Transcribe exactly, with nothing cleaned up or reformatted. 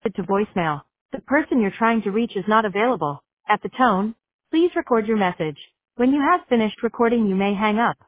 to voicemail. The person you're trying to reach is not available. At the tone, please record your message. When you have finished recording, you may hang up.